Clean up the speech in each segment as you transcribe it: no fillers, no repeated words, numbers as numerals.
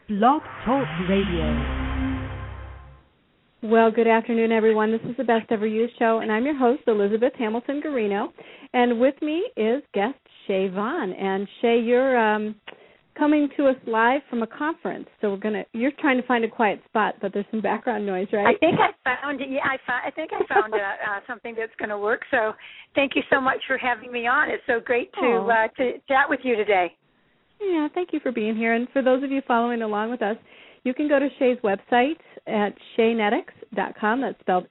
Blog Talk Radio. Well, good afternoon, everyone. This is the Best Ever You Show, and I'm your host, Elizabeth Hamilton Garino. And with me is guest Shay Vaughn. And Shay, you're coming to us live from a conference. So you're trying to find a quiet spot, but there's some background noise, right? I think I found it. Yeah, I think I found something that's going to work. So thank you so much for having me on. It's so great to chat with you today. Yeah, thank you for being here. And for those of you following along with us, you can go to Shay's website at shaynetics.com. That's spelled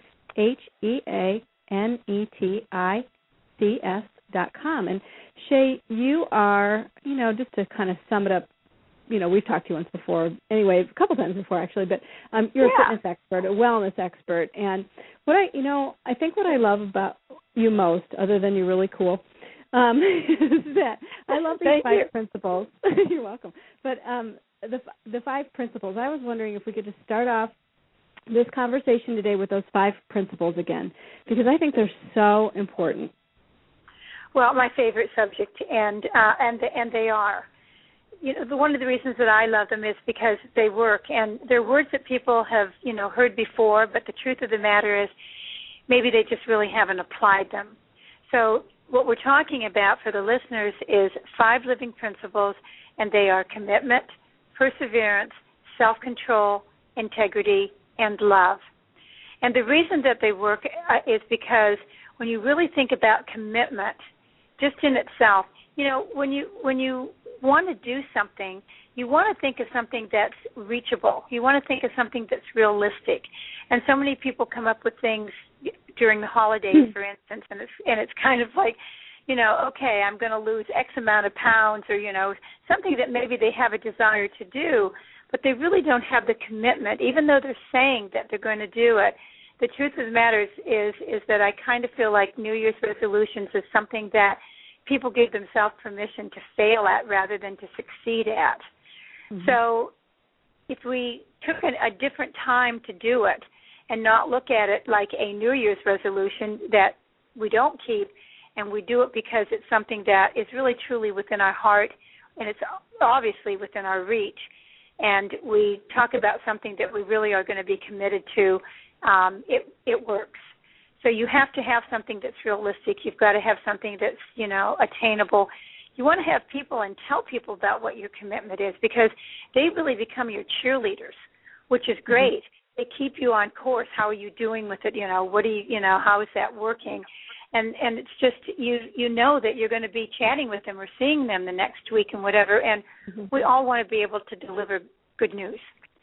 SHEANETICS.com. And Shay, you are, just to kind of sum it up, we've talked to you once before, anyway, a couple times before actually, but you're a fitness expert, a wellness expert. And what I think what I love about you most, other than you're really cool, is that I love these five principles. You're welcome. But the five principles, I was wondering if we could just start off this conversation today with those five principles again, because I think they're so important. Well, my favorite subject, and they are. One of the reasons that I love them is because they work, and they're words that people have, heard before, but the truth of the matter is maybe they just really haven't applied them. So what we're talking about for the listeners is 5 living principles, and they are commitment, perseverance, self-control, integrity, and love. And the reason that they work is because when you really think about commitment, just in itself, when you want to do something, you want to think of something that's reachable. You want to think of something that's realistic. And so many people come up with things during the holidays, for instance, and it's kind of like, okay, I'm going to lose X amount of pounds, or something that maybe they have a desire to do, but they really don't have the commitment, even though they're saying that they're going to do it. The truth of the matter is that I kind of feel like New Year's resolutions is something that people give themselves permission to fail at rather than to succeed at. Mm-hmm. So if we took a different time to do it and not look at it like a New Year's resolution that we don't keep, and we do it because it's something that is really truly within our heart, and it's obviously within our reach, and we talk about something that we really are going to be committed to, it works. So you have to have something that's realistic. You've got to have something that's, attainable. You want to have people and tell people about what your commitment is, because they really become your cheerleaders, which is great. Mm-hmm. They keep you on course. How are you doing with it? What do you, how is that working? And it's just, you know that you're going to be chatting with them or seeing them the next week and whatever, and we all want to be able to deliver good news.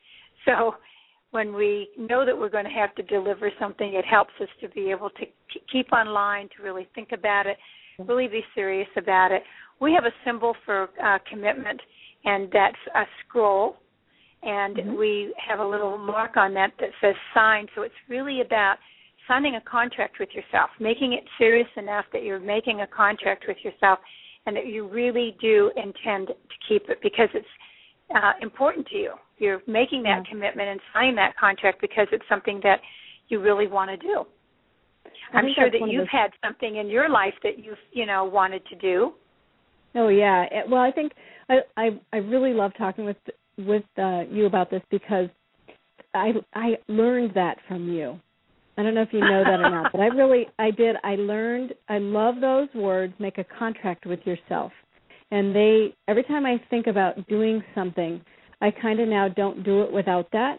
So when we know that we're going to have to deliver something, it helps us to be able to keep online, to really think about it, really be serious about it. We have a symbol for commitment, and that's a scroll, and we have a little mark on that says sign. So it's really about signing a contract with yourself, making it serious enough that you're making a contract with yourself and that you really do intend to keep it, because it's important to you. You're making that commitment and signing that contract because it's something that you really want to do. I'm sure that you've had something in your life that you've, wanted to do. Oh, yeah. Well, I think I really love talking with you about this, because I learned that from you. I don't know if you know that or not, but I did. I love those words, make a contract with yourself. And every time I think about doing something, I kind of now don't do it without that.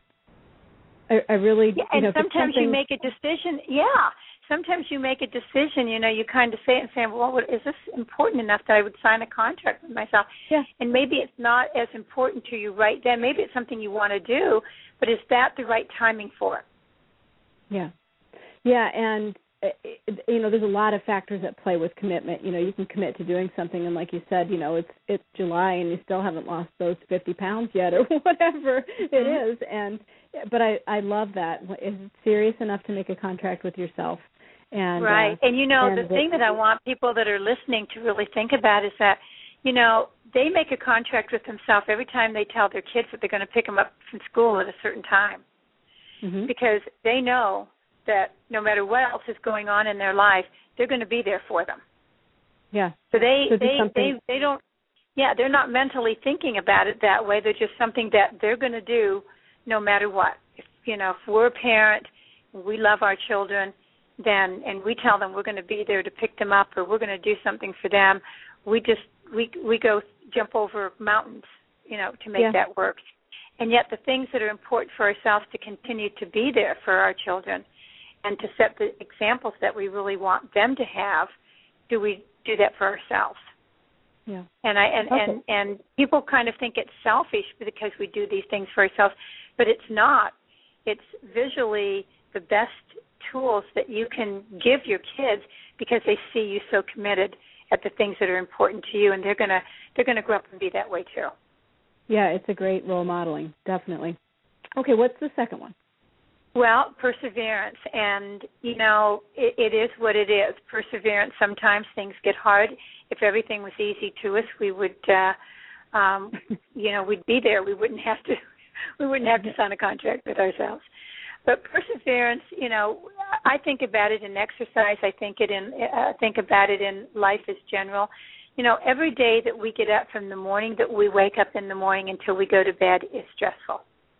I really, and sometimes you make a decision. Yeah. Sometimes you make a decision, you kind of say it and say, well, is this important enough that I would sign a contract with myself? Yeah. And maybe it's not as important to you right then. Maybe it's something you want to do, but is that the right timing for it? Yeah. Yeah, and, there's a lot of factors at play with commitment. You can commit to doing something, and like you said, it's July and you still haven't lost those 50 pounds yet or whatever it is. But I love that. Is it serious enough to make a contract with yourself? And, right. And, the thing that I want people that are listening to really think about is that, they make a contract with themselves every time they tell their kids that they're going to pick them up from school at a certain time, because they know that no matter what else is going on in their life, they're going to be there for them. Yeah. So they don't they're not mentally thinking about it that way. They're just something that they're going to do no matter what. If we're a parent, we love our children, and we tell them we're going to be there to pick them up, or we're going to do something for them, we go jump over mountains, to make that work. And yet the things that are important for ourselves to continue to be there for our children and to set the examples that we really want them to have, do we do that for ourselves? Yeah. And people kind of think it's selfish because we do these things for ourselves, but it's not. It's visually the best tools that you can give your kids because they see you so committed at the things that are important to you, and they're gonna grow up and be that way too. Yeah, it's a great role modeling, definitely. Okay, what's the second one? Well, perseverance, and it is what it is. Perseverance. Sometimes things get hard. If everything was easy to us, we would, we'd be there. We wouldn't have to sign a contract with ourselves. But perseverance, I think about it in exercise. I think about it in life as general. Every day that we get up from the morning, that we wake up in the morning until we go to bed is stressful.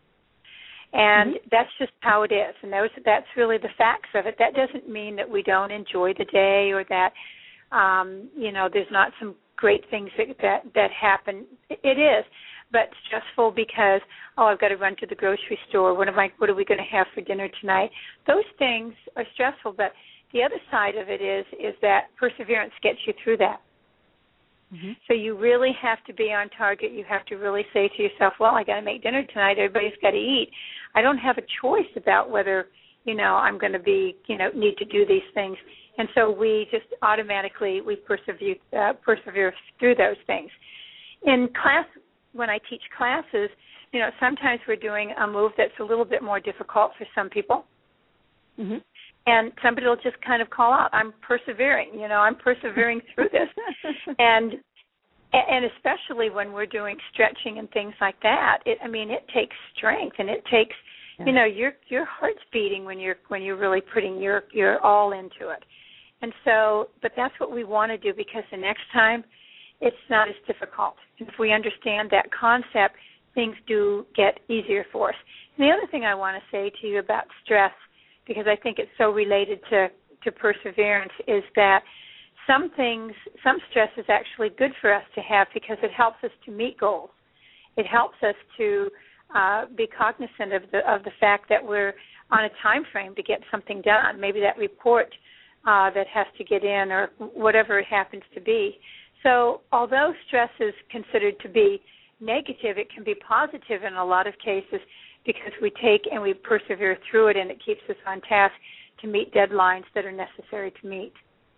And that's just how it is. And that's really the facts of it. That doesn't mean that we don't enjoy the day or that, there's not some great things that happen. It is. But stressful because, I've got to run to the grocery store. What are we going to have for dinner tonight? Those things are stressful. But the other side of it is that perseverance gets you through that. Mm-hmm. So you really have to be on target. You have to really say to yourself, I got to make dinner tonight. Everybody's got to eat. I don't have a choice about whether, I'm going to be, need to do these things. And so we just automatically, we persevere through those things. In class, when I teach classes, sometimes we're doing a move that's a little bit more difficult for some people. Mm-hmm. And somebody will just kind of call out, I'm persevering, I'm persevering through this. and especially when we're doing stretching and things like that, it takes strength, and it takes, your heart's beating when you're really putting your all into it. And so, but that's what we want to do, because the next time it's not as difficult. If we understand that concept, things do get easier for us. And the other thing I want to say to you about stress, because I think it's so related to perseverance, is that some stress is actually good for us to have because it helps us to meet goals. It helps us to be cognizant of the fact that we're on a time frame to get something done, maybe that report that has to get in or whatever it happens to be. So although stress is considered to be negative, it can be positive in a lot of cases because we take and we persevere through it, and it keeps us on task to meet deadlines that are necessary to meet.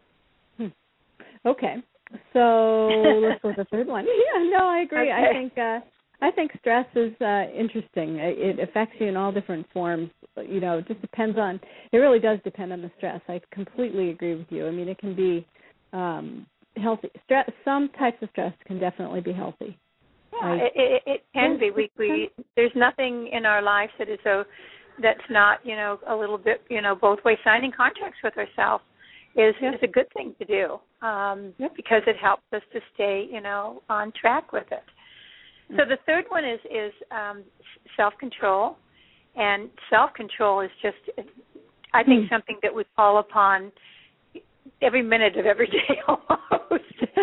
Okay. So let's go with the third one. Yeah, no, I agree. Okay. I think stress is interesting. It affects you in all different forms. It just depends on. It really does depend on the stress. I completely agree with you. It can be healthy. Stress. Some types of stress can definitely be healthy. Yeah, it can be. We there's nothing in our lives that's not a little bit both ways. Signing contracts with ourselves is a good thing to do because it helps us to stay on track with it. So the third one is self-control, and self-control is just, I think, something that we call upon every minute of every day almost.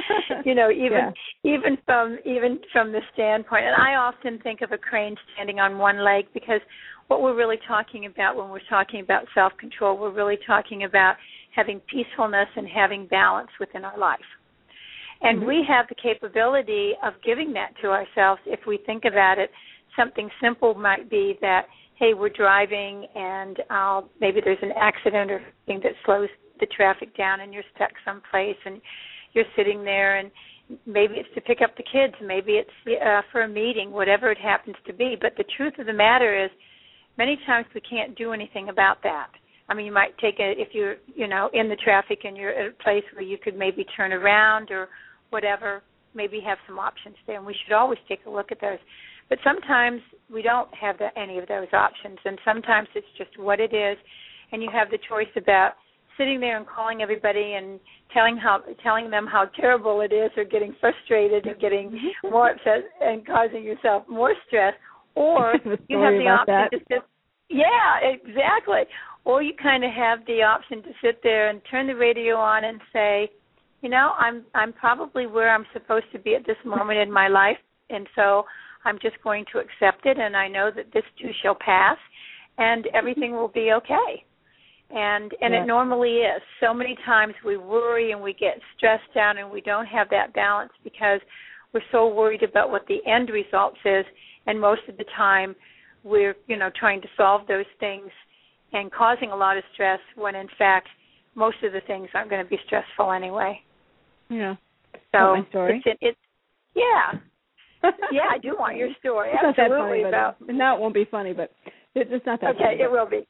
Even from the standpoint, and I often think of a crane standing on one leg, because what we're really talking about when we're talking about self-control, we're really talking about having peacefulness and having balance within our life. And we have the capability of giving that to ourselves if we think about it. Something simple might be that, hey, we're driving and maybe there's an accident or something that slows the traffic down and you're stuck someplace and you're sitting there, and maybe it's to pick up the kids, maybe it's for a meeting, whatever it happens to be. But the truth of the matter is many times we can't do anything about that. You might take if you're, in the traffic and you're at a place where you could maybe turn around or whatever, maybe have some options there, and we should always take a look at those. But sometimes we don't have any of those options, and sometimes it's just what it is, and you have the choice about sitting there and calling everybody and telling them how terrible it is, or getting frustrated and getting more upset and causing yourself more stress, or you have the option to sit. Yeah, exactly. Or you kind of have the option to sit there and turn the radio on and say, I'm probably where I'm supposed to be at this moment in my life, and so I'm just going to accept it, and I know that this too shall pass, and everything will be okay. And it normally is. So many times we worry and we get stressed out and we don't have that balance because we're so worried about what the end result is, and most of the time we're, trying to solve those things and causing a lot of stress when, in fact, most of the things aren't going to be stressful anyway. Yeah. So my story? Yeah, I do want your story. It's absolutely. Not that funny, no, it won't be funny, but it's not that funny. Okay, it will be.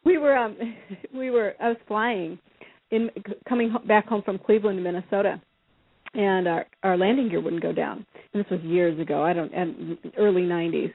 I was flying, coming back home from Cleveland, Minnesota, and our landing gear wouldn't go down. And this was years ago, early 90s.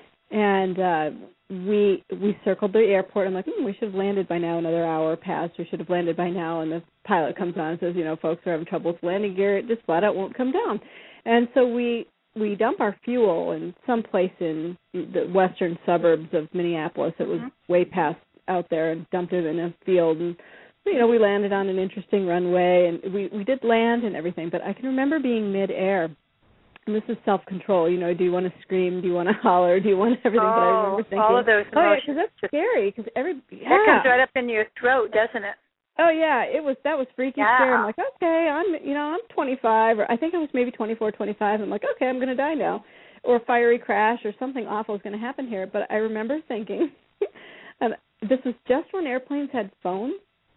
And we circled the airport. I'm like, we should have landed by now. Another hour passed. We should have landed by now. And the pilot comes on and says, folks are having trouble with landing gear. It just flat out won't come down. And so we dump our fuel in some place in the western suburbs of Minneapolis. It was way past out there, and dumped it in a field. And, we landed on an interesting runway, and we did land and everything. But I can remember being midair. And this is self-control. Do you want to scream? Do you want to holler? Do you want everything? But I remember thinking, all of those emotions. Because that's scary. Because that comes right up in your throat, doesn't it? Oh yeah, that was freaky scary. I'm like, okay, I'm 25, or I think I was maybe 24, 25. I'm like, okay, I'm going to die now, or a fiery crash, or something awful is going to happen here. But I remember thinking, this was just when airplanes had phones.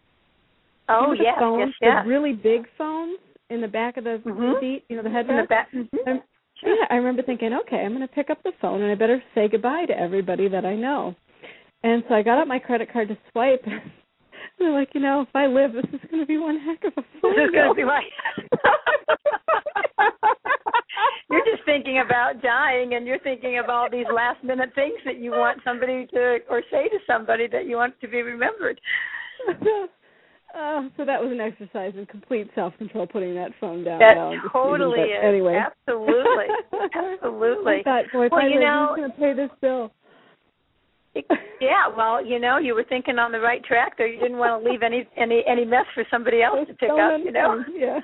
Oh yes, phones, yes. The really big phones in the back of the seat, the headrest. In the back. Yeah, I remember thinking, okay, I'm going to pick up the phone and I better say goodbye to everybody that I know. And so I got out my credit card to swipe. And they're like, if I live, this is going to be one heck of a phone. This is going to be right. You're just thinking about dying, and you're thinking of all these last-minute things that you want somebody to, or say to somebody that you want to be remembered. So that was an exercise in complete self-control, putting that phone down. That totally is. Anyway. Absolutely. Absolutely. I thought, boy, who's going to pay this bill? Yeah, well, you were thinking on the right track there. You didn't want to leave any mess for somebody else to pick up, Yeah.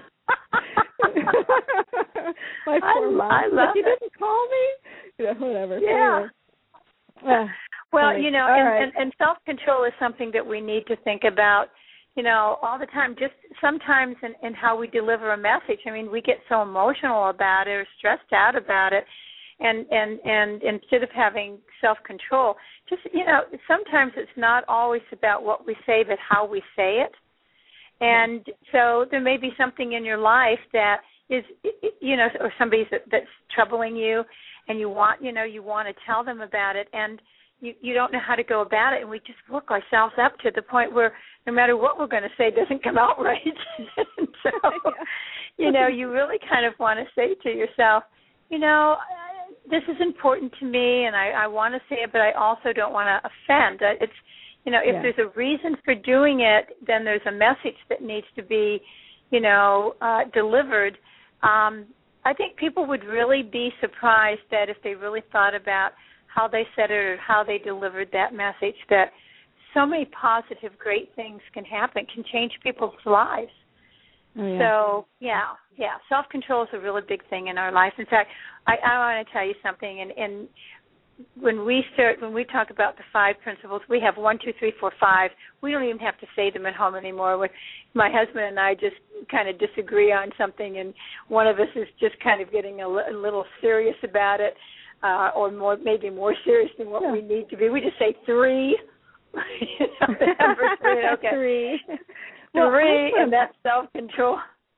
My poor mom. I love you didn't call me? Whatever. Yeah. Anyway. Well, right. and self-control is something that we need to think about, all the time, just sometimes in how we deliver a message. I mean, we get so emotional about it or stressed out about it. And instead of having self-control, just, sometimes it's not always about what we say, but how we say it. And so there may be something in your life that is, or somebody that's troubling you, and you want to tell them about it, and you don't know how to go about it, and we just work ourselves up to the point where no matter what we're going to say, it doesn't come out right. And so, you really kind of want to say to yourself, this is important to me, and I want to say it, but I also don't want to offend. It's, if there's a reason for doing it, then there's a message that needs to be, delivered. I think people would really be surprised that if they really thought about how they said it or how they delivered that message, that so many positive, great things can happen, can change people's lives. Oh, yeah. So, yeah, self-control is a really big thing in our life. In fact, I want to tell you something, and when we talk about the 5 principles, we have 1, 2, 3, 4, 5. We don't even have to say them at home anymore. My husband and I just kind of disagree on something, and one of us is just kind of getting a little serious about it, or maybe more serious than what we need to be. We just say 3. Number 3. Okay. 3. 3, and that's self-control.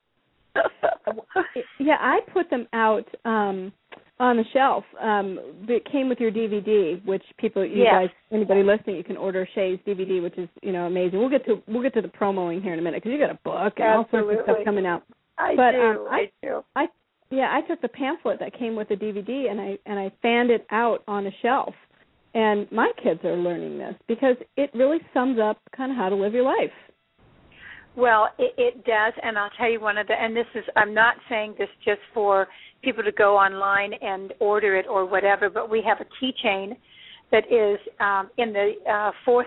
Yeah, I put them out on the shelf. That came with your DVD, which guys, anybody listening, you can order Shay's DVD, which is amazing. We'll get to the promoing here in a minute because you got a book and all sorts of stuff coming out. I do. I took the pamphlet that came with the DVD and I fanned it out on a shelf. And my kids are learning this because it really sums up kind of how to live your life. Well, it does, and I'll tell you and this is, I'm not saying this just for people to go online and order it or whatever, but we have a keychain that is in the fourth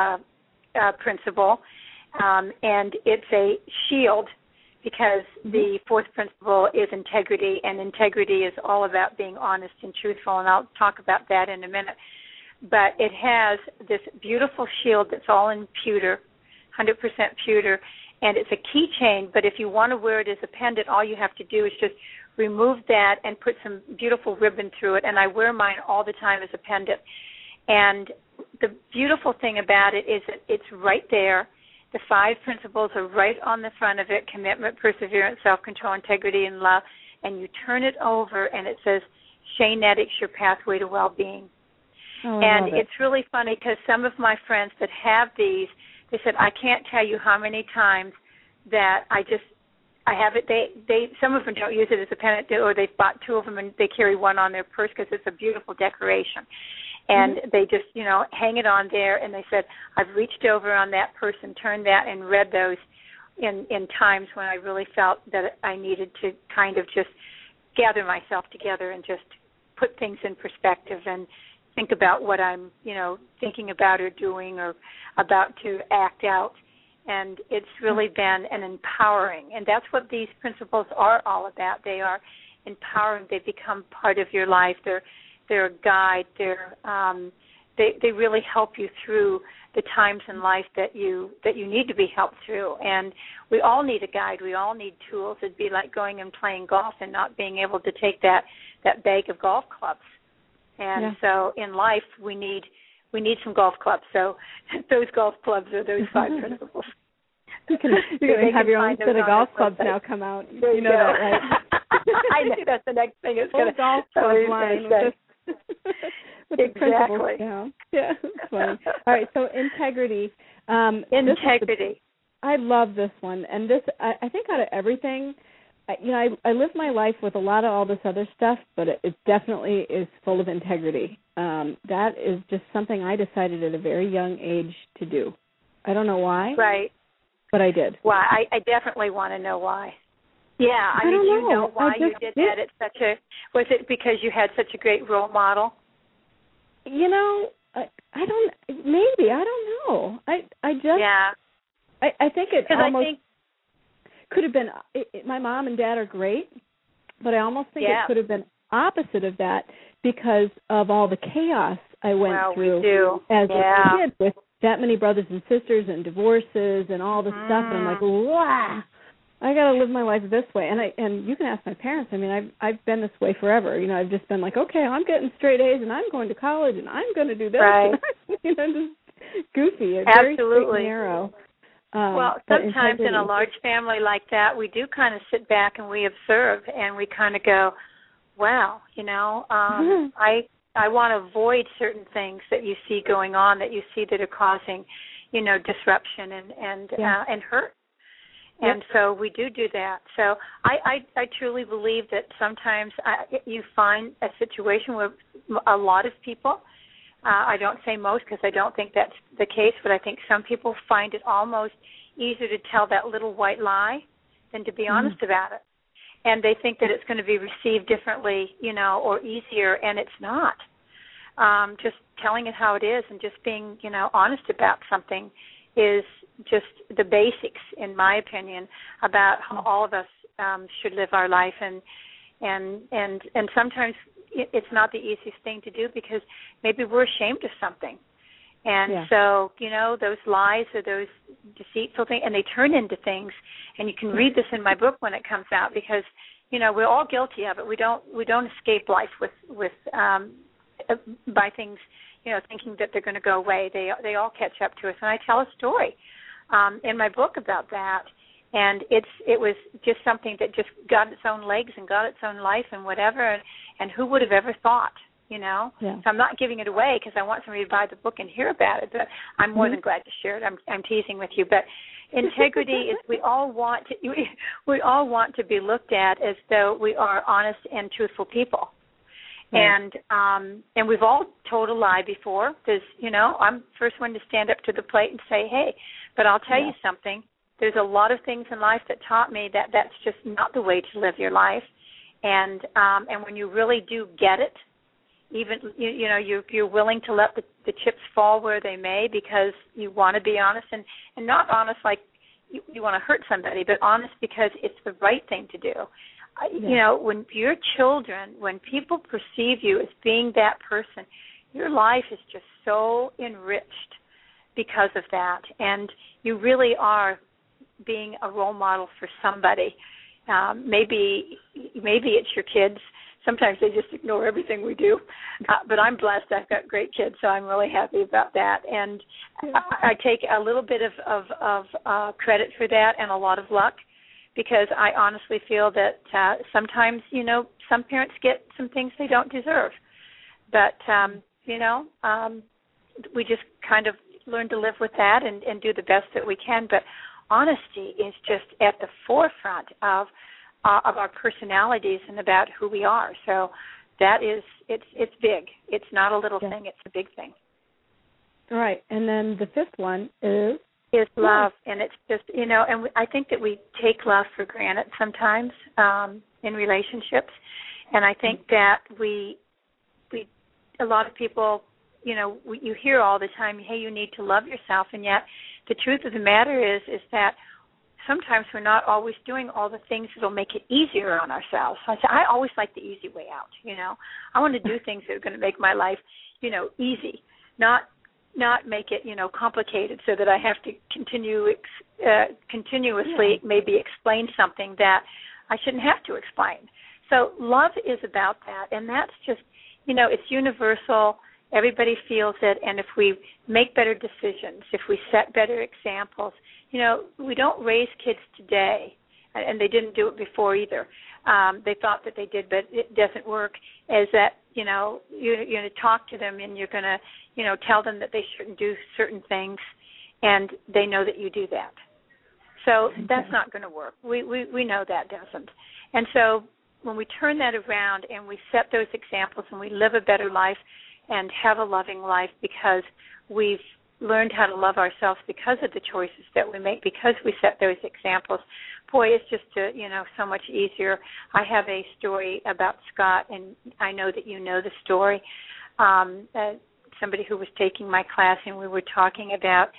principle, and it's a shield because the fourth principle is integrity, and integrity is all about being honest and truthful, and I'll talk about that in a minute. But it has this beautiful shield that's all in pewter, 100% pewter, and it's a keychain, but if you want to wear it as a pendant, all you have to do is just remove that and put some beautiful ribbon through it, and I wear mine all the time as a pendant. And the beautiful thing about it is that it's right there. The 5 principles are right on the front of it: commitment, perseverance, self-control, integrity, and love. And you turn it over, and it says, Shaynetics, your pathway to well-being. Oh, and it's really funny because some of my friends that have these, they said, I can't tell you how many times that I have it. They some of them don't use it as a pendant, or they've bought 2 of them and they carry one on their purse because it's a beautiful decoration. And they just, hang it on there, and they said, I've reached over on that person, turned that, and read those in times when I really felt that I needed to kind of just gather myself together and just put things in perspective and think about what I'm, thinking about or doing or about to act out. And it's really been an empowering, and that's what these principles are all about. They are empowering. They become part of your life. They're a guide. They really help you through the times in life that you need to be helped through. And we all need a guide. We all need tools. It'd be like going and playing golf and not being able to take that bag of golf clubs. And so in life we need some golf clubs. So those golf clubs are those 5 principles. You can have your own set of golf clubs now come out. You know that, right? I know that's the next thing. It's going to golf club line with the principles down. Yeah, that's funny. All right, so integrity. Integrity. I love this one, and this I think out of everything, I live my life with a lot of all this other stuff, but it definitely is full of integrity. That is just something I decided at a very young age to do. I don't know why. Right. But I did. Why? I definitely want to know why. Yeah, I mean, you know why you did that. Was it because you had such a great role model? I don't know. I think it almost could have been. My mom and dad are great, but I almost think it could have been opposite of that because of all the chaos I went through as a kid with that many brothers and sisters and divorces and all this stuff, and I'm like, wow, I got to live my life this way. And you can ask my parents. I mean, I've been this way forever. I've just been like, okay, I'm getting straight A's and I'm going to college and I'm going to do this. Right. Just goofy. Absolutely. Very straight and narrow. Well, sometimes in a large family like that, we do kind of sit back and we observe and we kind of go, wow, I want to avoid certain things that you see going on, that you see that are causing, disruption and hurt. And so we do that. So I truly believe that sometimes you find a situation where a lot of people, I don't say most because I don't think that's the case, but I think some people find it almost easier to tell that little white lie than to be honest about it. And they think that it's going to be received differently, or easier, and it's not. Just telling it how it is and just being, honest about something is just the basics, in my opinion, about how all of us should live our life. And sometimes it's not the easiest thing to do because maybe we're ashamed of something. And so, those lies or those deceitful things, and they turn into things. And you can read this in my book when it comes out because, we're all guilty of it. We don't escape life with by things, thinking that they're going to go away. They all catch up to us. And I tell a story in my book about that. And it was just something that just got its own legs and got its own life and whatever. And who would have ever thought, So I'm not giving it away because I want somebody to buy the book and hear about it. But I'm more than glad to share it. I'm teasing with you. But integrity is we all want to be looked at as though we are honest and truthful people. And we've all told a lie before. There's, I'm the first one to stand up to the plate and say, hey, but I'll tell you something. there's a lot of things in life that taught me that that's just not the way to live your life. And when you really do get it, even you're willing to let the chips fall where they may because you want to be honest, and not honest like you want to hurt somebody, but honest because it's the right thing to do. When your children, when people perceive you as being that person, your life is just so enriched because of that, and you really are being a role model for somebody. Maybe it's your kids. Sometimes they just ignore everything we do, but I'm blessed. I've got great kids, so I'm really happy about that. And I take a little bit of credit for that and a lot of luck, because I honestly feel that sometimes, some parents get some things they don't deserve. But, we just kind of learn to live with that and do the best that we can. But honesty is just at the forefront of our personalities and about who we are. So that is, it's big. It's not a little thing. It's a big thing. All right. And then the fifth one is love. And it's just, and I think that we take love for granted sometimes in relationships. And I think that we a lot of people, you hear all the time, hey, you need to love yourself. And yet the truth of the matter is that sometimes we're not always doing all the things that will make it easier on ourselves. So I always like the easy way out, I want to do things that are going to make my life, easy, not make it, complicated so that I have to continuously maybe explain something that I shouldn't have to explain. So love is about that, and that's just, it's universal. Everybody feels it, and if we make better decisions, if we set better examples, we don't raise kids today, and they didn't do it before either. They thought that they did, but it doesn't work, as that, you're going to talk to them and you're going to, tell them that they shouldn't do certain things, and they know that you do that. So that's not going to work. We know that doesn't. And so when we turn that around and we set those examples and we live a better life and have a loving life because we've learned how to love ourselves because of the choices that we make, because we set those examples, boy, it's just, so much easier. I have a story about Scott, and I know that you know the story. Somebody who was taking my class, and we were talking about,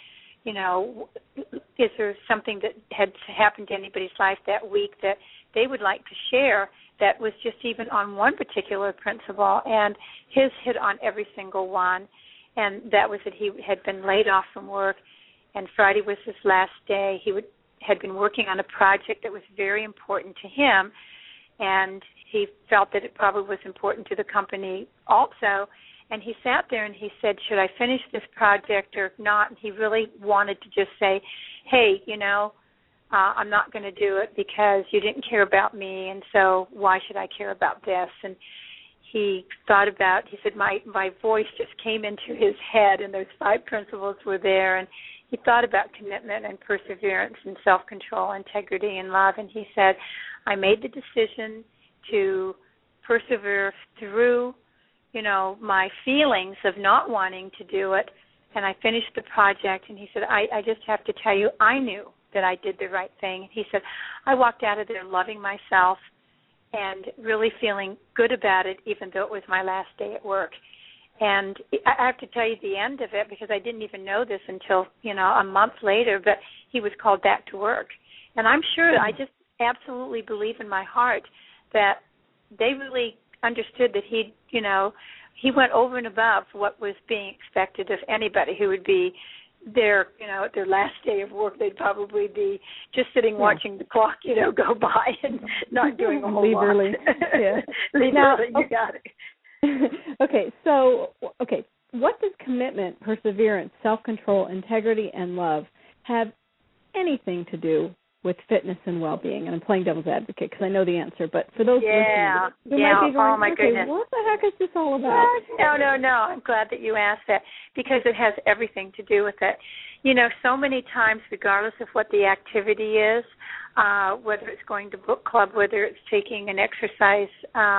is there something that had happened to anybody's life that week that they would like to share that was just even on one particular principle, and his hit on every single one, and that was that he had been laid off from work, and Friday was his last day. He had been working on a project that was very important to him, and he felt that it probably was important to the company also, and he sat there and he said, should I finish this project or not? And he really wanted to just say, hey, I'm not going to do it because you didn't care about me, and so why should I care about this? And he thought about, he said, my voice just came into his head, and those 5 principles were there, and he thought about commitment and perseverance and self-control, integrity and love, and he said, I made the decision to persevere through, my feelings of not wanting to do it, and I finished the project, and he said, I just have to tell you, I knew that I did the right thing. He said, I walked out of there loving myself and really feeling good about it, even though it was my last day at work. And I have to tell you the end of it, because I didn't even know this until, a month later, but he was called back to work. And I'm sure, I just absolutely believe in my heart that they really understood that he went over and above what was being expected of anybody who would be there, at their last day of work. They'd probably be just sitting watching the clock, go by and not doing a whole Leave lot. Early. Yeah. Leave early. You got it. Okay, what does commitment, perseverance, self-control, integrity, and love have anything to do with fitness and well-being? And I'm playing devil's advocate because I know the answer, but for those listening who might be going, oh my goodness, what the heck is this all about? No. I'm glad that you asked that, because it has everything to do with it. So many times, regardless of what the activity is, whether it's going to book club, whether it's taking an exercise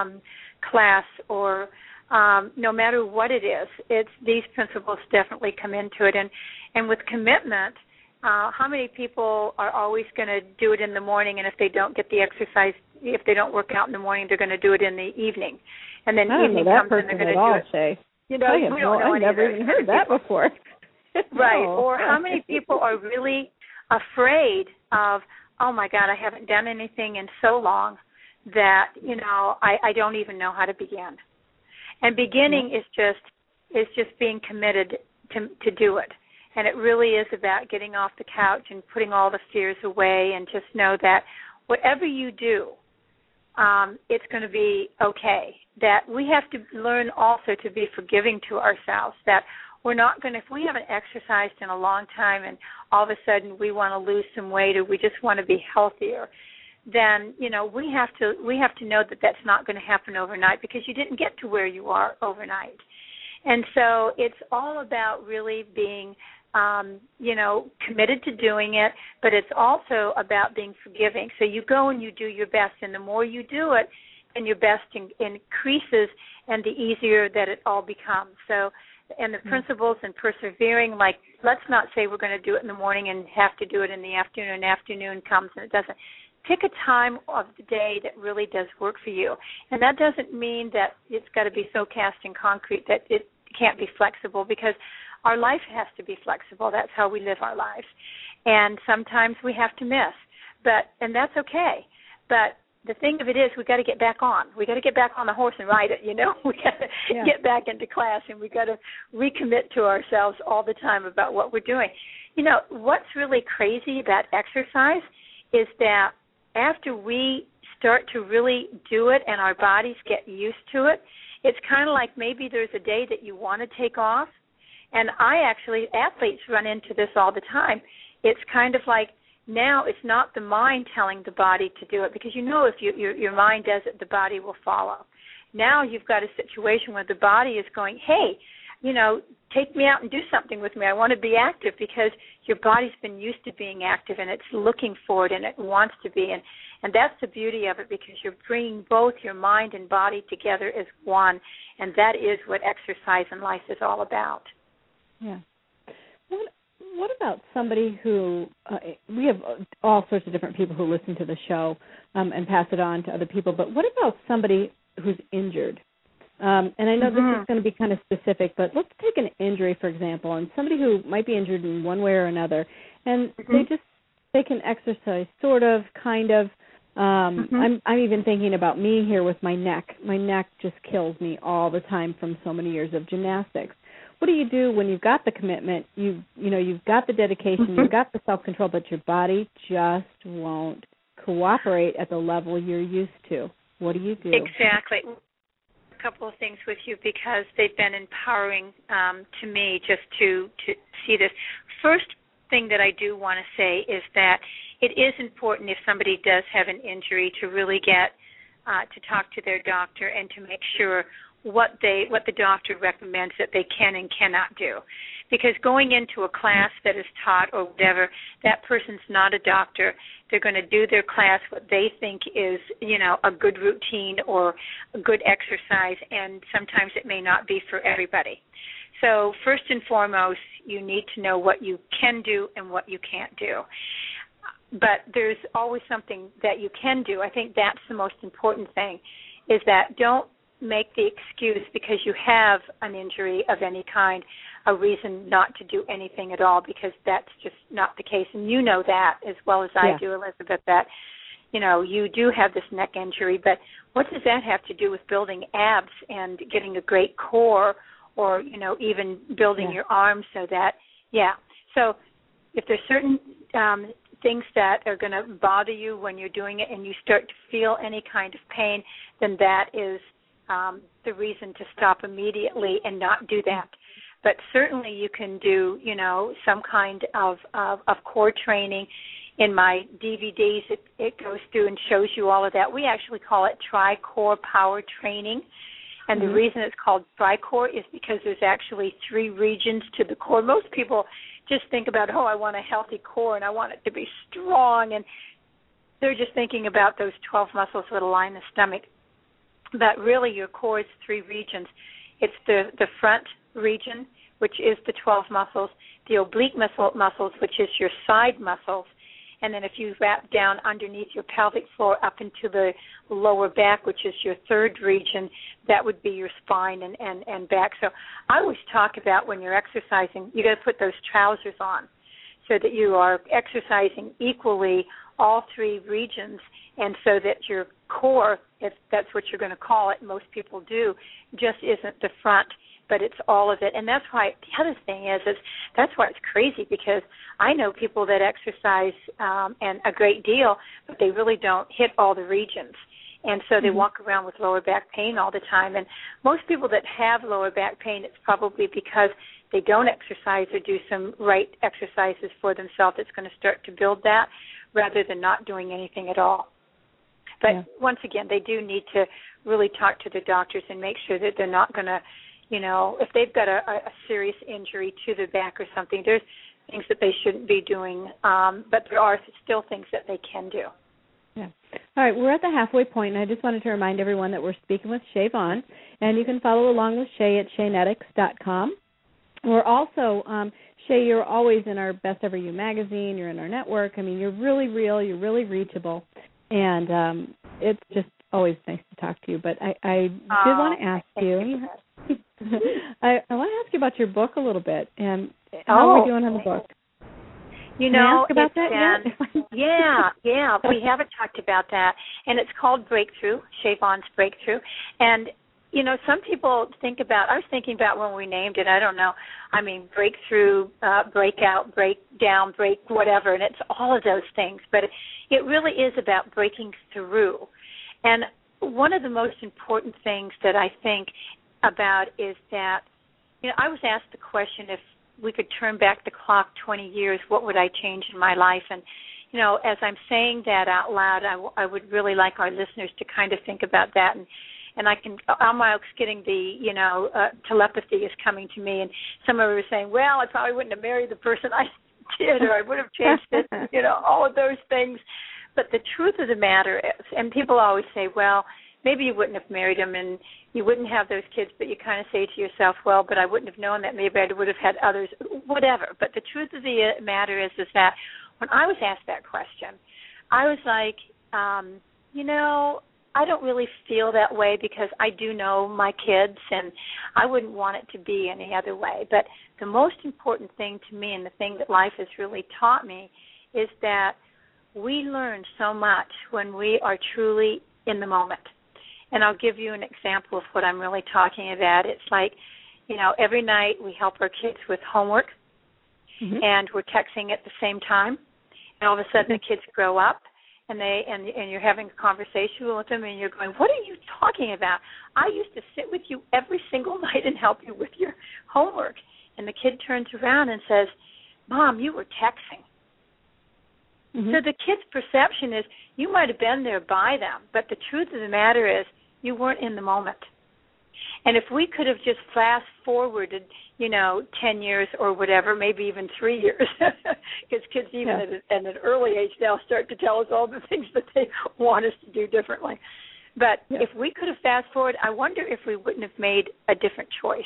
class, or no matter what it is, it's these principles definitely come into it. And with commitment, how many people are always going to do it in the morning, and if they don't get the exercise, if they don't work out in the morning, they're going to do it in the evening, and then evening comes and they're going to do it. Shay. You know, we don't know I've never even heard that before. Right. Or how many people are really afraid of, oh my God, I haven't done anything in so long that, you know, I don't even know how to begin. And beginning is just being committed to do it. And it really is about getting off the couch and putting all the fears away and just know that whatever you do, it's going to be okay. That we have to learn also to be forgiving to ourselves, that we're not going to, if we haven't exercised in a long time and all of a sudden we want to lose some weight or we just want to be healthier, then, you know, we have to know that that's not going to happen overnight, because you didn't get to where you are overnight. And so it's all about really being, you know, committed to doing it, but it's also about being forgiving. So you go and you do your best, and the more you do it, and your best increases, and the easier that it all becomes. So, and the principles and persevering, like, let's not say we're going to do it in the morning and have to do it in the afternoon, and afternoon comes and it doesn't. Pick a time of the day that really does work for you. And that doesn't mean that it's got to be so cast in concrete that it can't be flexible, because our life has to be flexible. That's how we live our lives. And sometimes we have to miss, and that's okay. But the thing of it is, we got to get back on. We got to get back on the horse and ride it, you know. We got to get back into class, and we got to recommit to ourselves all the time about what we're doing. You know, what's really crazy about exercise is that after we start to really do it and our bodies get used to it, it's kind of like maybe there's a day that you want to take off. And athletes run into this all the time. It's kind of like, now it's not the mind telling the body to do it, because you know if your mind does it, the body will follow. Now you've got a situation where the body is going, hey, you know, take me out and do something with me. I want to be active, because your body's been used to being active, and it's looking for it, and it wants to be. And that's the beauty of it, because you're bringing both your mind and body together as one, and that is what exercise in life is all about. Yeah. What about somebody who, we have all sorts of different people who listen to the show and pass it on to other people, but what about somebody who's injured? And I know this is going to be kind of specific, but let's take an injury, for example, and somebody who might be injured in one way or another, and they can exercise sort of, kind of. I'm even thinking about me here with my neck. My neck just kills me all the time from so many years of gymnastics. What do you do when you've got the commitment, you've got the dedication, you've got the self-control, but your body just won't cooperate at the level you're used to? What do you do? Exactly. A couple of things with you, because they've been empowering to me just to see this. First thing that I do want to say is that it is important, if somebody does have an injury, to really get to talk to their doctor and to make sure what the doctor recommends that they can and cannot do. Because going into a class that is taught or whatever, that person's not a doctor. They're going to do their class what they think is, you know, a good routine or a good exercise, and sometimes it may not be for everybody. So first and foremost, you need to know what you can do and what you can't do. But there's always something that you can do. I think that's the most important thing, is that don't make the excuse, because you have an injury of any kind, a reason not to do anything at all, because that's just not the case. And you know that as well as I do, Elizabeth, that, you know, you do have this neck injury, but what does that have to do with building abs and getting a great core, or, you know, even building your arms so that, So if there's certain things that are going to bother you when you're doing it and you start to feel any kind of pain, then that is the reason to stop immediately and not do that. But certainly you can do, you know, some kind of core training. In my DVDs, it goes through and shows you all of that. We actually call it Tri-Core Power Training. And the reason it's called Tri-Core is because there's actually 3 regions to the core. Most people just think about, I want a healthy core and I want it to be strong. And they're just thinking about those 12 muscles that align the stomach. But really, your core is 3 regions. It's the front region, which is the 12 muscles, the oblique muscles, which is your side muscles, and then if you wrap down underneath your pelvic floor up into the lower back, which is your third region, that would be your spine and back. So I always talk about when you're exercising, you got to put those trousers on so that you are exercising equally all three regions, and so that your core, if that's what you're going to call it, most people do, just isn't the front, but it's all of it. And that's why the other thing is that's why it's crazy, because I know people that exercise and a great deal, but they really don't hit all the regions. And so they walk around with lower back pain all the time. And most people that have lower back pain, it's probably because they don't exercise or do some right exercises for themselves that's going to start to build that, rather than not doing anything at all. But once again, they do need to really talk to their doctors and make sure that they're not going to, if they've got a serious injury to their back or something, there's things that they shouldn't be doing, but there are still things that they can do. Yeah. All right, we're at the halfway point, and I just wanted to remind everyone that we're speaking with Shay Vaughn, and you can follow along with Shay at shaynetics.com. We're also, Shay, you're always in our Best Ever You magazine. You're in our network. I mean, you're really real. You're really reachable. And it's just always nice to talk to you. But I did want to ask you, I want to ask you about your book a little bit. And how are we doing on the book? Can I ask about that yet? Yeah. We haven't talked about that. And it's called Breakthrough, Shay Vaughn's Breakthrough. And some people think about, I was thinking about when we named it, I don't know, I mean, breakthrough, breakout, break down, break whatever, and it's all of those things. But it really is about breaking through. And one of the most important things that I think about is that, I was asked the question, if we could turn back the clock 20 years, what would I change in my life? And, as I'm saying that out loud, I would really like our listeners to kind of think about that. And I can, almost getting the, telepathy is coming to me, and some of them are saying, well, I probably wouldn't have married the person I did, or I would have changed it, all of those things. But the truth of the matter is, and people always say, well, maybe you wouldn't have married him and you wouldn't have those kids, but you kind of say to yourself, well, but I wouldn't have known that. Maybe I would have had others, whatever. But the truth of the matter is that when I was asked that question, I was like, I don't really feel that way, because I do know my kids, and I wouldn't want it to be any other way. But the most important thing to me, and the thing that life has really taught me, is that we learn so much when we are truly in the moment. And I'll give you an example of what I'm really talking about. It's like, every night we help our kids with homework, and we're texting at the same time, and all of a sudden the kids grow up, and you're having a conversation with them, and you're going, what are you talking about? I used to sit with you every single night and help you with your homework. And the kid turns around and says, Mom, you were texting. So the kid's perception is you might have been there by them, but the truth of the matter is you weren't in the moment. And if we could have just fast forwarded, 10 years or whatever, maybe even 3 years, because kids even at an early age now start to tell us all the things that they want us to do differently. But if we could have fast forwarded, I wonder if we wouldn't have made a different choice.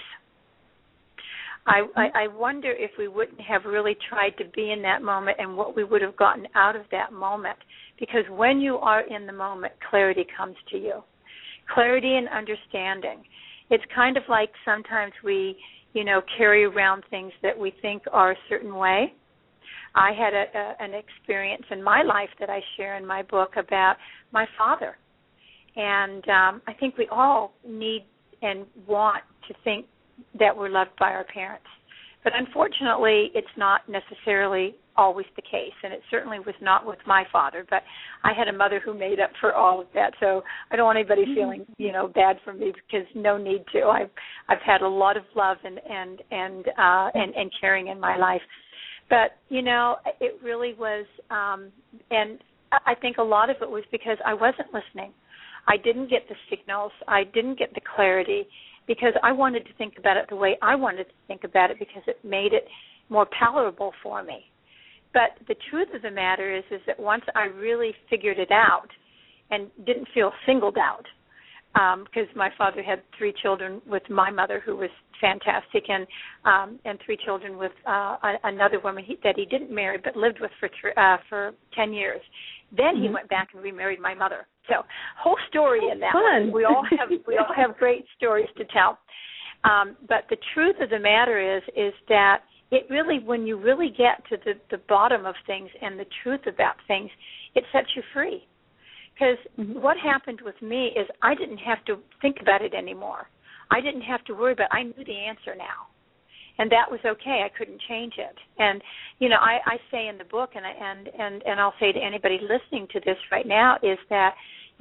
I wonder if we wouldn't have really tried to be in that moment and what we would have gotten out of that moment. Because when you are in the moment, clarity comes to you. Clarity and understanding. It's kind of like sometimes we, carry around things that we think are a certain way. I had an experience in my life that I share in my book about my father. And I think we all need and want to think that we're loved by our parents. But unfortunately, it's not necessarily always the case, and it certainly was not with my father. But I had a mother who made up for all of that, so I don't want anybody feeling, bad for me, because no need to. I've had a lot of love and caring in my life. But it really was, and I think a lot of it was because I wasn't listening. I didn't get the signals. I didn't get the clarity, because I wanted to think about it the way I wanted to think about it, because it made it more palatable for me. But the truth of the matter is that once I really figured it out and didn't feel singled out, because my father had 3 children with my mother, who was fantastic, and 3 children with another woman that he didn't marry but lived with for 10 years. Then he went back and remarried my mother. So, whole story in that one. We all have great stories to tell. But the truth of the matter is that it really, when you really get to the bottom of things and the truth about things, it sets you free. Because what happened with me is I didn't have to think about it anymore. I didn't have to worry about it. I knew the answer now. And that was okay. I couldn't change it. And, I say in the book, and I'll say to anybody listening to this right now, is that,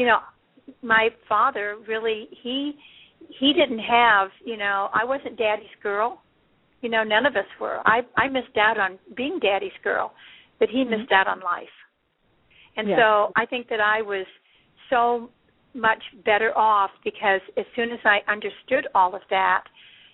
my father really, he didn't have, I wasn't Daddy's girl. None of us were. I missed out on being Daddy's girl, but he missed out on life. And so I think that I was so much better off because as soon as I understood all of that,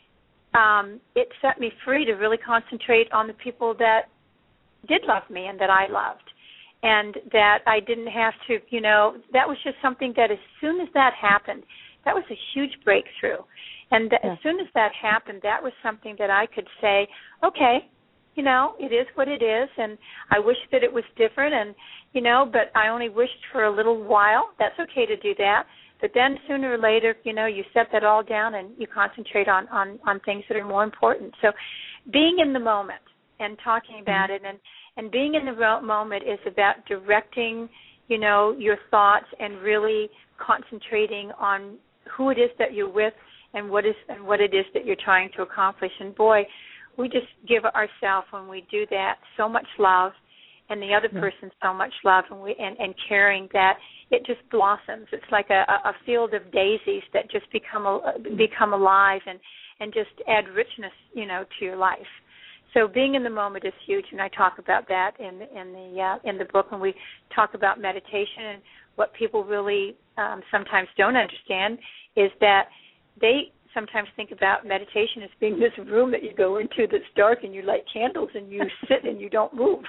it set me free to really concentrate on the people that did love me and that I loved. And that I didn't have to, that was just something that as soon as that happened, that was a huge breakthrough. And as soon as that happened, that was something that I could say, okay, it is what it is, and I wish that it was different, and, but I only wished for a little while. That's okay to do that. But then sooner or later, you set that all down and you concentrate on things that are more important. So being in the moment and talking about it and being in the moment is about directing, your thoughts and really concentrating on who it is that you're with and what it is that you're trying to accomplish. And boy, we just give ourselves when we do that so much love, and the other person so much love, and caring that it just blossoms. It's like a field of daisies that just become alive and just add richness, to your life. So being in the moment is huge, and I talk about that in the book, and we talk about meditation. And what people really sometimes don't understand is that they sometimes think about meditation as being this room that you go into that's dark and you light candles and you sit and you don't move.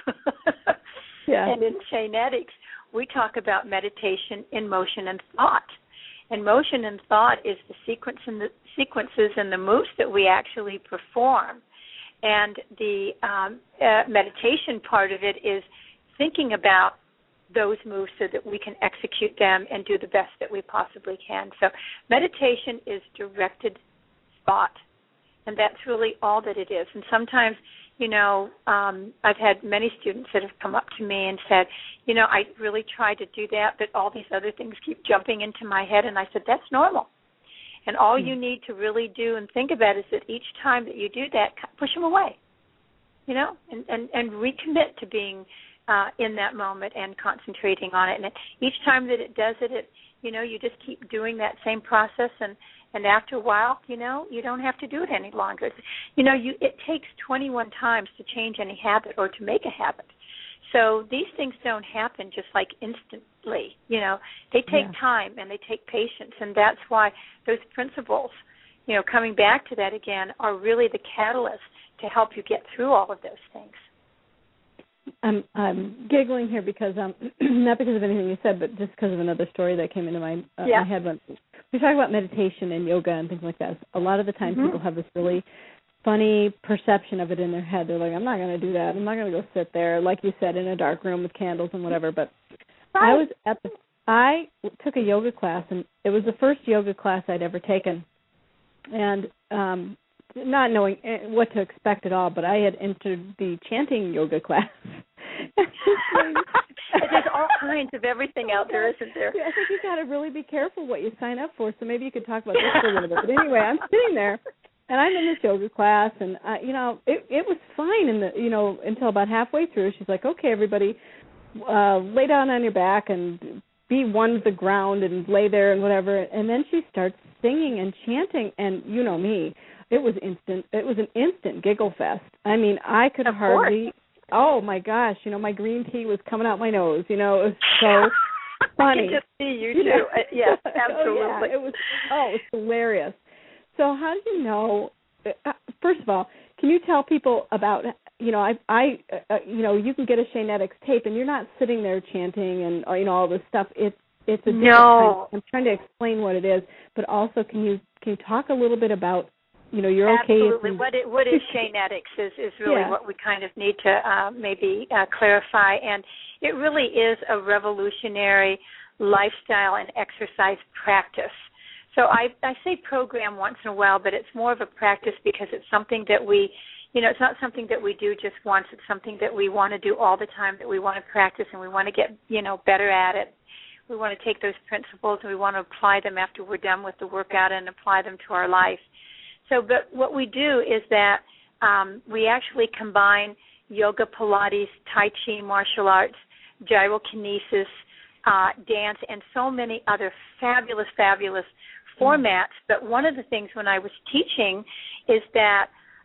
And in Chainetics, we talk about meditation in motion and thought. And motion and thought is the sequences and the moves that we actually perform. And the meditation part of it is thinking about those moves so that we can execute them and do the best that we possibly can. So meditation is directed thought, and that's really all that it is. And sometimes, I've had many students that have come up to me and said, I really try to do that, but all these other things keep jumping into my head. And I said, that's normal. And all you need to really do and think about is that each time that you do that, push them away, and recommit to being in that moment and concentrating on it. And each time that it does it, you just keep doing that same process, and after a while, you don't have to do it any longer. It takes 21 times to change any habit or to make a habit. So these things don't happen just like instantly. They take time and they take patience, and that's why those principles, coming back to that again, are really the catalyst to help you get through all of those things. I'm giggling here because not because of anything you said, but just because of another story that came into my head. When we talk about meditation and yoga and things like that, a lot of the time people have this really funny perception of it in their head. They're like, I'm not going to do that. I'm not going to go sit there, like you said, in a dark room with candles and whatever. But I took a yoga class, and it was the first yoga class I'd ever taken, and not knowing what to expect at all, but I had entered the chanting yoga class. There's all kinds of everything out there, isn't there? I think you got to really be careful what you sign up for, so maybe you could talk about this for a little bit. But anyway, I'm sitting there, and I'm in this yoga class, and, it was fine until about halfway through. She's like, okay, everybody, lay down on your back and be one with the ground and lay there and whatever. And then she starts singing and chanting, and you know me. It was instant. It was an instant giggle fest. I mean, I could hardly. Oh my gosh! My green tea was coming out my nose. It was so funny. I can just see you too. Yes, absolutely. Oh, yeah. It was hilarious. So how do you know? First of all, can you tell people about? You can get a Chainetics tape, and you're not sitting there chanting and all this stuff. it's a different kind. I'm trying to explain what it is, but also can you talk a little bit about, you're okay. Absolutely. What is Shaynetics is really what we kind of need to maybe clarify, and it really is a revolutionary lifestyle and exercise practice. So I say program once in a while, but it's more of a practice because it's something that we, it's not something that we do just once. It's something that we want to do all the time, that we want to practice, and we want to get, better at it. We want to take those principles and we want to apply them after we're done with the workout and apply them to our life. So, but what we do is that we actually combine yoga, Pilates, Tai Chi, martial arts, gyrokinesis, dance, and so many other fabulous formats. But one of the things when I was teaching is that,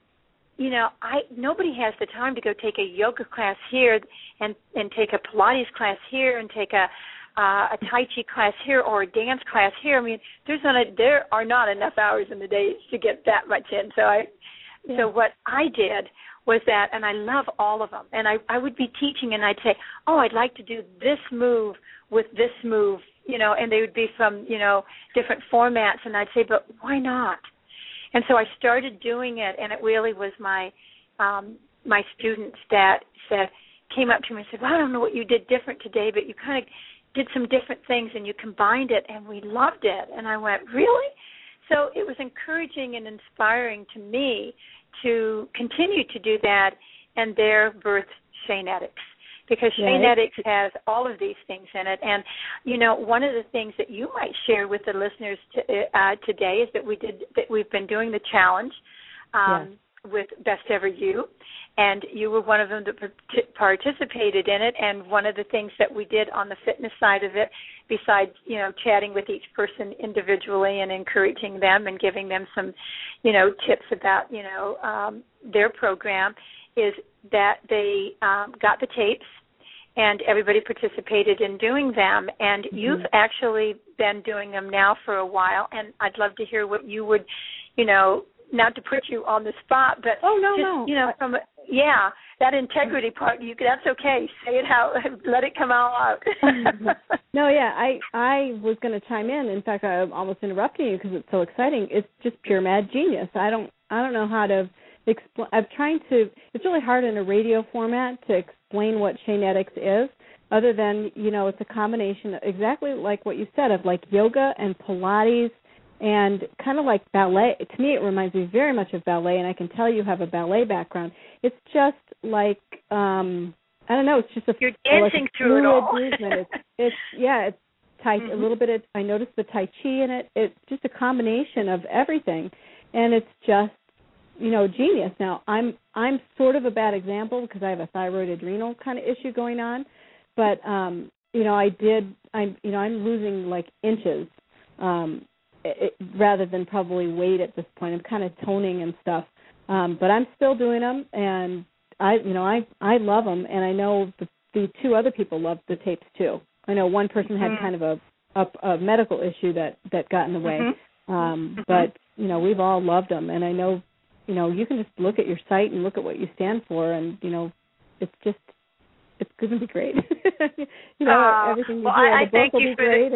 nobody has the time to go take a yoga class here and take a Pilates class here and take a Tai Chi class here or a dance class here. I mean, there are not enough hours in the day to get that much in. So what I did was that, and I love all of them, and I would be teaching and I'd say, I'd like to do this move with this move, and they would be from, different formats, and I'd say, but why not? And so I started doing it, and it really was my students that came up to me and said, well, I don't know what you did different today, but you kind of did some different things and you combined it, and we loved it. And I went, really? So it was encouraging and inspiring to me to continue to do that, and there birthed Shaynetics. Because Shaynetics has all of these things in it. And, one of the things that you might share with the listeners today is that we've been doing the challenge with Best Ever You, and you were one of them that participated in it. And one of the things that we did on the fitness side of it, besides, chatting with each person individually and encouraging them and giving them some, tips about, their program, is that they got the tapes, and everybody participated in doing them. And you've actually been doing them now for a while, and I'd love to hear what you would, not to put you on the spot, but from that integrity part, that's okay. Say it out, let it come out. I was going to chime in. In fact, I'm almost interrupting you because it's so exciting. It's just pure mad genius. I don't know how to explain. It's really hard in a radio format to explain what Shaynetics is, other than, it's a combination, exactly like what you said, of like yoga and Pilates and kind of like ballet. To me, it reminds me very much of ballet, and I can tell you have a ballet background. It's just like, I don't know, it's just you're dancing through it all. Movement. It's tight, a little bit of, I noticed the Tai Chi in it. It's just a combination of everything, and it's just, genius. Now, I'm sort of a bad example because I have a thyroid adrenal kind of issue going on, but I'm losing like inches rather than probably weight at this point. I'm kind of toning and stuff, but I'm still doing them, and I love them, and I know the two other people love the tapes too. I know one person had kind of a medical issue that got in the way, but we've all loved them, and I know. You can just look at your site and look at what you stand for, and, it's going to be great. Everything you do, the book will be great.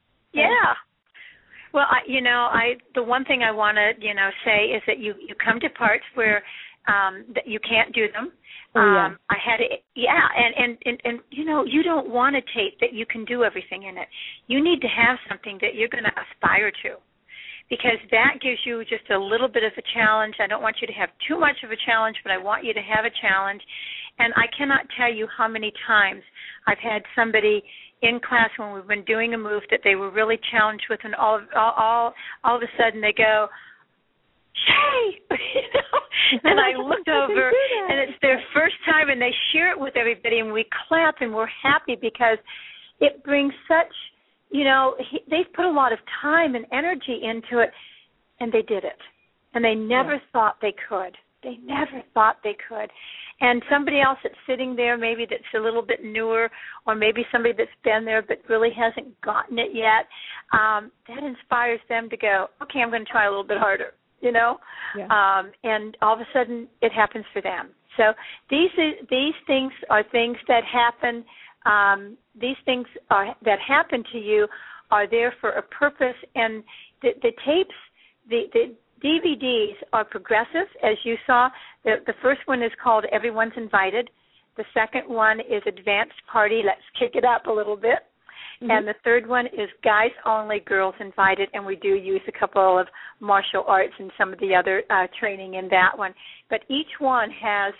Well, the one thing I want to, say is that you come to parts where that you can't do them. I had it, and you don't want a tape that you can do everything in it. You need to have something that you're going to aspire to, because that gives you just a little bit of a challenge. I don't want you to have too much of a challenge, but I want you to have a challenge. And I cannot tell you how many times I've had somebody in class when we've been doing a move that they were really challenged with, and all of a sudden they go, Shay! And I looked over, and it's their first time, and they share it with everybody, and we clap, and we're happy because it brings such, they've put a lot of time and energy into it, and they did it. And they never thought they could. They never thought they could. And somebody else that's sitting there, maybe that's a little bit newer, or maybe somebody that's been there but really hasn't gotten it yet, that inspires them to go, okay, I'm going to try a little bit harder, and all of a sudden it happens for them. So these things are things that happen these things that happen to you are there for a purpose. And the tapes, the DVDs are progressive, as you saw. The first one is called Everyone's Invited. The second one is Advanced Party, Let's Kick It Up a Little Bit. Mm-hmm. And the third one is Guys Only, Girls Invited, and we do use a couple of martial arts and some of the other training in that one. But each one has,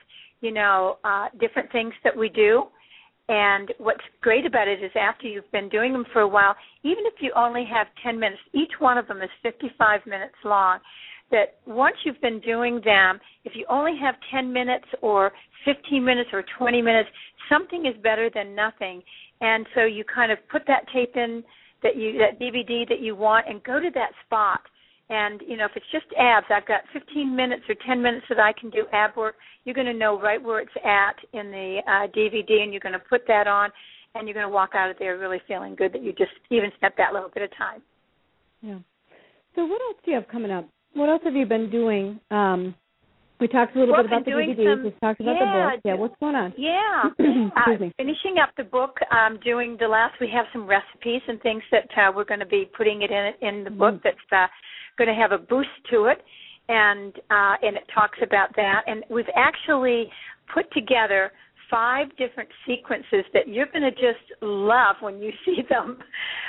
different things that we do. And what's great about it is after you've been doing them for a while, even if you only have 10 minutes, each one of them is 55 minutes long, that once you've been doing them, if you only have 10 minutes or 15 minutes or 20 minutes, something is better than nothing. And so you kind of put that tape in, that DVD that you want, and go to that spot. And, if it's just abs, I've got 15 minutes or 10 minutes that I can do ab work, you're going to know right where it's at in the DVD, and you're going to put that on, and you're going to walk out of there really feeling good that you just even spent that little bit of time. Yeah. So what else do you have coming up? What else have you been doing? We talked a little bit about the DVDs. We talked about the book. Yeah, what's going on? Yeah. Finishing up the book, we have some recipes and things that we're going to be putting it in the book that's going to have a boost to it, and it talks about that. And we've actually put together 5 different sequences that you're going to just love when you see them.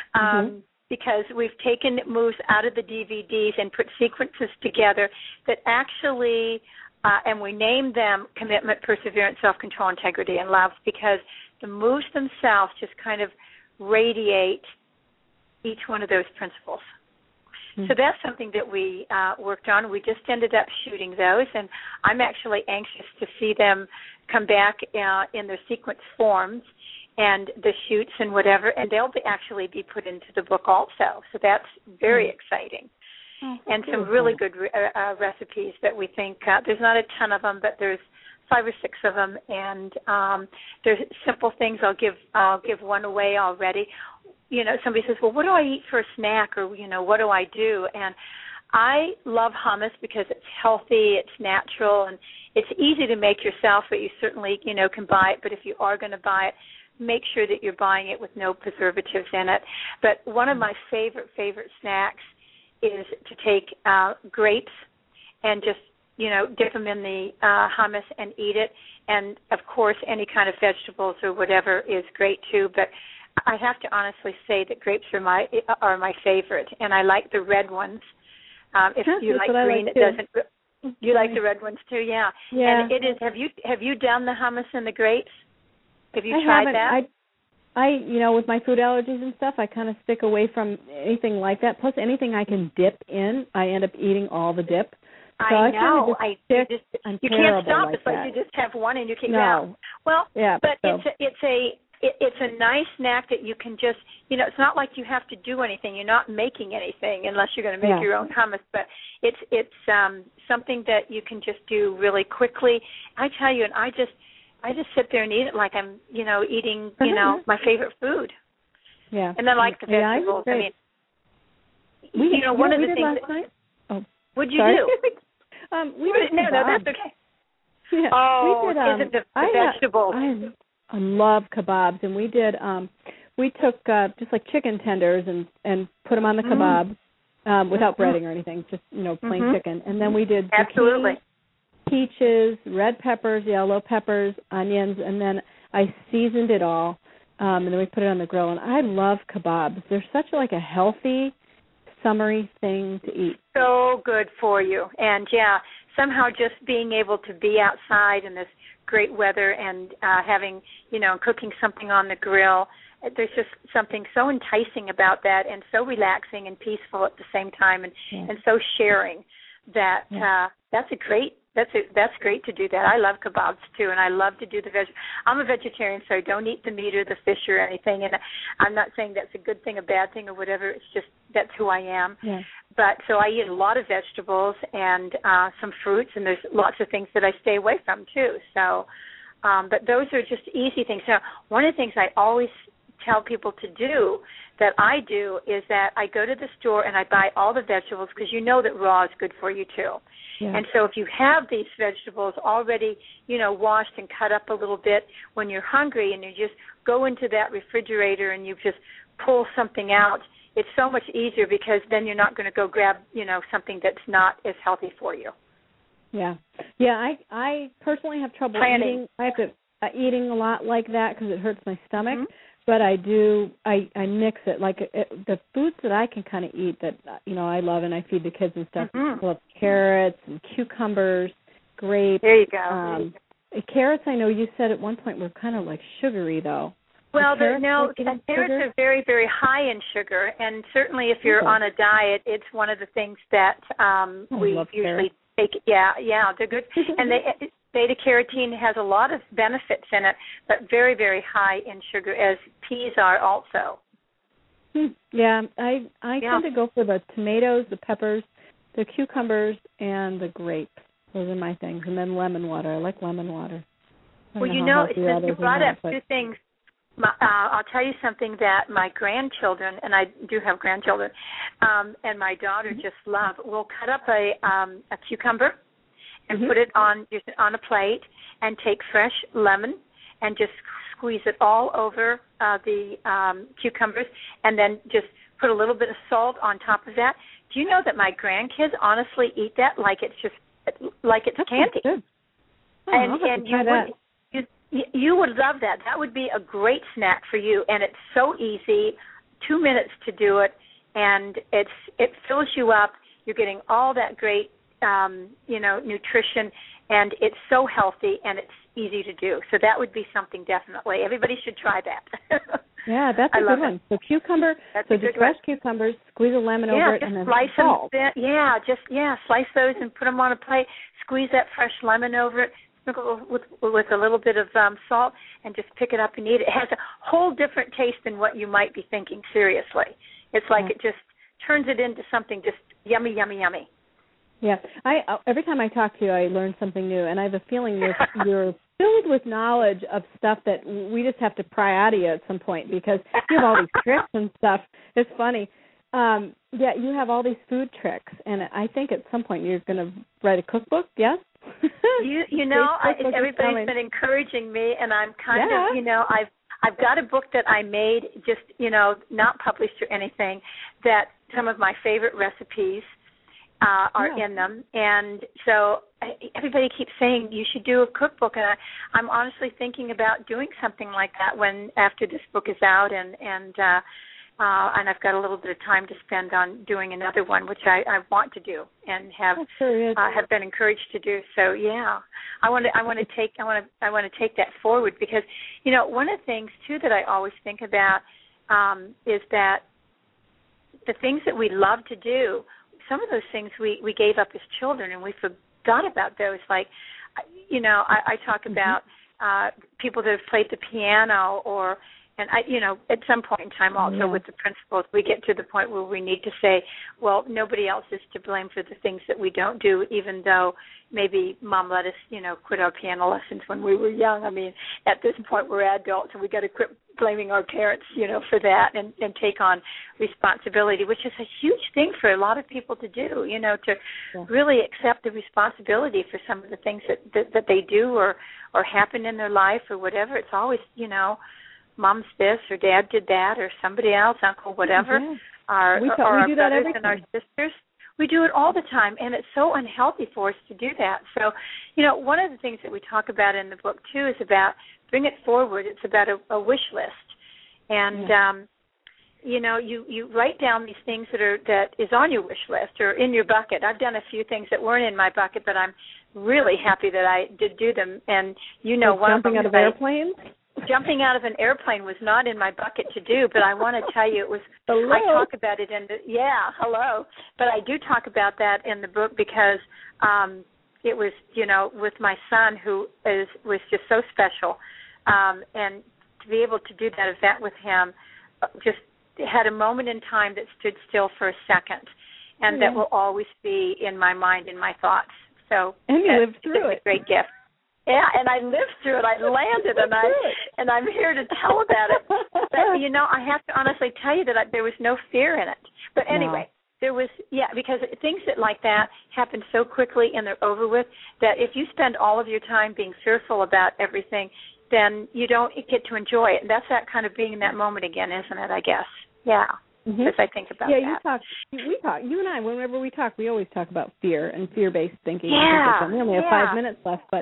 Because we've taken moves out of the DVDs and put sequences together that actually, and we named them Commitment, Perseverance, Self-Control, Integrity, and Love, because the moves themselves just kind of radiate each one of those principles. So that's something that we worked on. We just ended up shooting those, and I'm actually anxious to see them come back in their sequence forms and the shoots and whatever, and they'll actually be put into the book also. So that's very exciting. And some really good recipes that we think, there's not a ton of them, but there's 5 or 6 of them, and there's simple things. I'll give one away already. Somebody says, well, what do I eat for a snack, or, what do I do? And I love hummus because it's healthy, it's natural, and it's easy to make yourself, but you certainly, can buy it. But if you are going to buy it, make sure that you're buying it with no preservatives in it. But one of my favorite snacks is to take grapes and just, dip them in the hummus and eat it. And, of course, any kind of vegetables or whatever is great, too. But I have to honestly say that grapes are my favorite, and I like the red ones. If you like green, it doesn't. You like the red ones, too, yeah. And it is. Have you done the hummus and the grapes? Have you tried that? I with my food allergies and stuff, I kind of stick away from anything like that. Plus, anything I can dip in, I end up eating all the dip. So I know. You can't stop. Like it's like you just have one and you can go. Well, but it's a nice snack that you can just, it's not like you have to do anything. You're not making anything unless you're going to make your own hummus. But it's something that you can just do really quickly. I tell you, and I just sit there and eat it like I'm, eating, my favorite food. Yeah. And I like the vegetables. I mean, one of the things. Last night? Oh, what'd you do? We did no, that's okay. Yeah, we did, is it the vegetables? I love kebabs, and we did. We took just like chicken tenders and put them on the kebab without breading or anything, just plain chicken. And then we did zucchini, peaches, red peppers, yellow peppers, onions, and then I seasoned it all, and then we put it on the grill. And I love kebabs. They're such like a healthy, summery thing to eat. So good for you. And, somehow just being able to be outside in this great weather and having, cooking something on the grill, there's just something so enticing about that and so relaxing and peaceful at the same time and so sharing that that's great to do that. I love kebabs too, and I love to do the veg. I'm a vegetarian, so I don't eat the meat or the fish or anything, and I'm not saying that's a good thing, a bad thing, or whatever. It's just that's who I am. Yeah. But so I eat a lot of vegetables and some fruits, and there's lots of things that I stay away from too. So, but those are just easy things. Now, one of the things I always tell people to do that I do is that I go to the store and I buy all the vegetables because you know that raw is good for you too. Yeah. And so if you have these vegetables already, washed and cut up a little bit, when you're hungry and you just go into that refrigerator and you just pull something out, it's so much easier because then you're not going to go grab, something that's not as healthy for you. Yeah. Yeah, I personally have trouble eating a lot like that because it hurts my stomach. Mm-hmm. But I mix it. Like the foods that I can kind of eat that, I love and I feed the kids and stuff. Mm-hmm. I love carrots and cucumbers, grapes. There you go. Carrots, I know you said at one point were kind of like sugary, though. Well, carrots are very, very high in sugar. And certainly if you're on a diet, it's one of the things that we usually take. Yeah, they're good. And beta-carotene has a lot of benefits in it, but very, very high in sugar, as peas are also. Yeah, I tend to go for the tomatoes, the peppers, the cucumbers, and the grapes. Those are my things. And then lemon water. I like lemon water. Well, since you brought up two things, I'll tell you something that my grandchildren, and I do have grandchildren, and my daughter just love. We'll cut up a cucumber and put it on a plate, and take fresh lemon and just squeeze it all over the cucumbers, and then just put a little bit of salt on top of that. Do you know that my grandkids honestly eat that like it's candy? Good. And you would love that. That would be a great snack for you, and it's so easy. 2 minutes to do it, and it fills you up. You're getting all that great nutrition, and it's so healthy, and it's easy to do. So that would be something definitely. Everybody should try that. Yeah, that's a good one. So cucumber, just fresh cucumbers, squeeze a lemon over it, and then slice salt. Slice those and put them on a plate. Squeeze that fresh lemon over it, sprinkle with a little bit of salt, and just pick it up and eat it. It has a whole different taste than what you might be thinking, seriously. It's like it just turns it into something just yummy, yummy, yummy. Yeah, every time I talk to you, I learn something new, and I have a feeling you're filled with knowledge of stuff that we just have to pry out of you at some point because you have all these tricks and stuff. It's funny. You have all these food tricks, and I think at some point you're going to write a cookbook, yes? Everybody's been encouraging me, and I'm kind of, I've got a book that I made, just, not published or anything, that some of my favorite recipes are in them, and so everybody keeps saying you should do a cookbook, and I'm honestly thinking about doing something like that after this book is out, and I've got a little bit of time to spend on doing another one, which I want to do and have been encouraged to do. So I want to take that forward because one of the things too that I always think about is that the things that we love to do. Some of those things we gave up as children, and we forgot about those. Like, I talk about people that have played the piano, at some point in time also with the principals, we get to the point where we need to say, well, nobody else is to blame for the things that we don't do, even though maybe Mom let us, quit our piano lessons when we were young. I mean, at this point we're adults, and we got to quit blaming our parents, for that and take on responsibility, which is a huge thing for a lot of people to do, to really accept the responsibility for some of the things that they do or happen in their life or whatever. It's always, Mom's this or Dad did that or somebody else, Uncle, whatever, our brothers and our sisters. We do it all the time, and it's so unhealthy for us to do that. So, one of the things that we talk about in the book, too, is about bring it forward. It's about a wish list. And, you write down these things that is on your wish list or in your bucket. I've done a few things that weren't in my bucket, but I'm really happy that I did do them. And, one jumping out of airplanes? Jumping out of an airplane was not in my bucket to do, but I want to tell you it was. Hello. I talk about it in the hello. But I do talk about that in the book because it was with my son who was just so special, and to be able to do that event with him, just had a moment in time that stood still for a second, and that will always be in my mind, in my thoughts. So and you lived through it. A great gift. Yeah, and I lived through it. I landed, and I'm here to tell about it. But I have to honestly tell you that there was no fear in it. But anyway, there was, because things like that happen so quickly and they're over with that if you spend all of your time being fearful about everything, then you don't get to enjoy it. And that's that kind of being in that moment again, isn't it? I guess. Yeah. As I think about that. You and I, whenever we talk, we always talk about fear and fear-based thinking. Yeah. We only have 5 minutes left, but,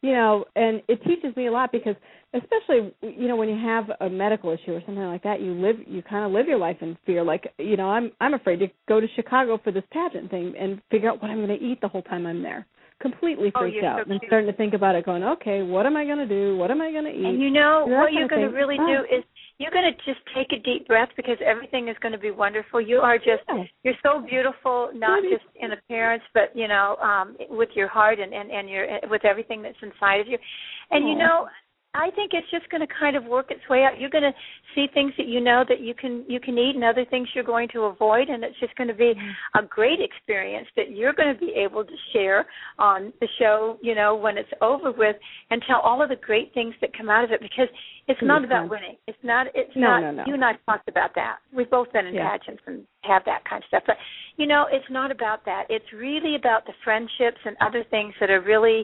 and it teaches me a lot because especially, when you have a medical issue or something like that, you kind of live your life in fear. Like, I'm afraid to go to Chicago for this pageant thing and figure out what I'm going to eat the whole time I'm there. Completely freaked out and starting to think about it, going, okay, what am I going to do? What am I going to eat? And what you're going to really do is you're going to just take a deep breath because everything is going to be wonderful. You are just, you're so beautiful, not just in appearance, but, with your heart and your with everything that's inside of you. And, I think it's just going to kind of work its way out. You're going to see things that that you can eat and other things you're going to avoid, and it's just going to be a great experience that you're going to be able to share on the show, when it's over with, and tell all of the great things that come out of it because it's not about winning. It's not. No. You and I talked about that. We've both been in pageants and have that kind of stuff. But, it's not about that. It's really about the friendships and other things that are really